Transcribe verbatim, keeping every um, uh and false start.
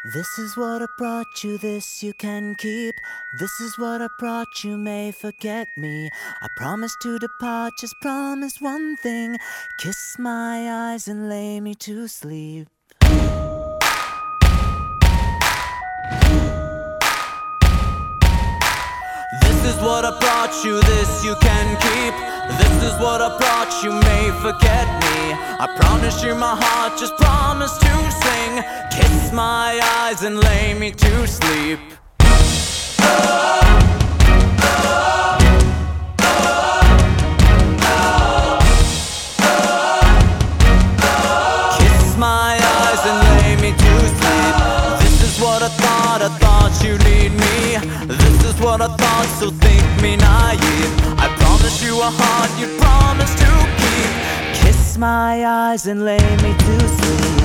This is what I brought you, this you can keep. This is what I brought you, may forget me. I promise to depart, just promise one thing. Kiss my eyes and lay me to sleep. This is what I brought you, this you can keep. This is what I brought you, may forget me. I promise you my heart, just promise to sing. Kiss my eyes and lay me to sleep. Kiss my eyes and lay me to sleep. This is what I thought, I thought you'd need me. This is what I thought, so think me naive. I promise you a heart you promise to keep. Kiss my eyes and lay me to sleep.